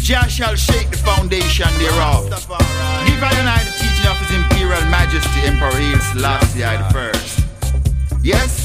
Jah shall shake the foundation thereof. Give I and I the teaching of His Imperial Majesty Emperor Haile Selassie I the First. Yes,